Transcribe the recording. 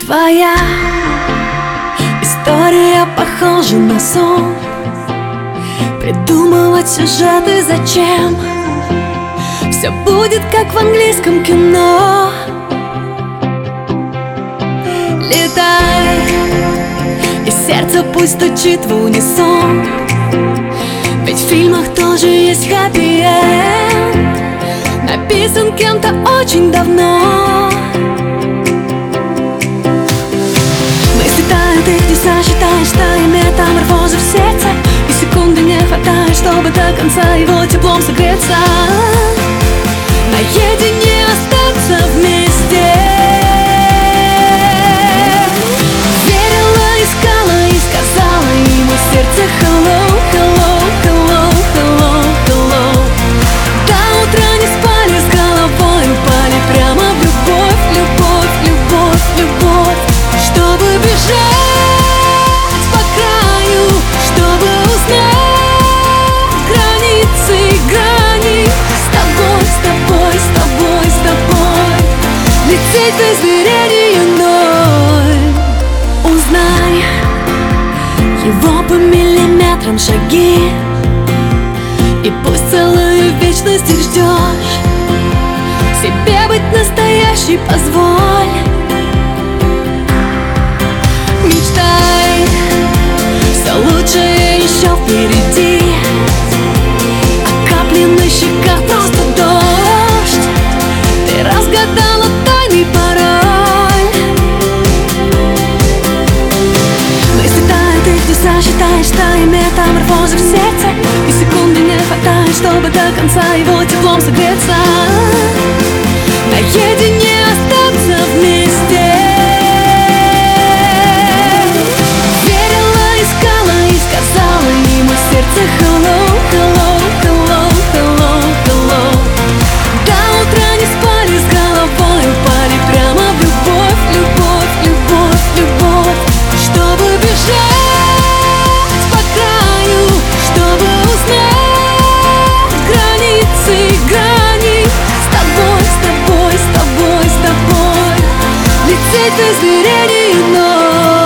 Твоя история похожа на сон. Придумывать сюжеты зачем? Все будет как в английском кино. Летай, и сердце пусть стучит в унисон. Ведь в фильмах тоже есть хэппи-энд, написан кем-то очень давно. Мысли тают, их не сосчитаешь, тая метаморфоза в сердце. И секунды не хватает, чтобы до конца его теплом согреться. Наедине остаться вместе. Верила, искала и сказала ему сердце hello, hello, hello, hello, hello. До утра не спали, с головой упали прямо в любовь, любовь, любовь, любовь. Чтобы бежать по краю, чтобы узнать границы, грани. С тобой, с тобой, с тобой, с тобой лететь в измерении ноль. Узнай его по миллиметрам шаги, и пусть целую вечность их ждешь. Себе быть настоящей позволь. Мечтай, все лучшее еще впереди. А капли на щеках просто дождь. Ты разгадала тайный пароль. Мысли тают, их не сосчитаешь, тая метаморфоза в сердце. И секунды не хватает, чтобы до конца его теплом согреться. Наедине остаться вместе. Сердце hello, hello, hello, hello, hello. До утра не спали, с головой упали прямо в любовь, любовь, любовь, любовь. Чтобы бежать по краю, чтобы узнать границы, грани. С тобой, с тобой, с тобой, с тобой лететь в измерении ноль.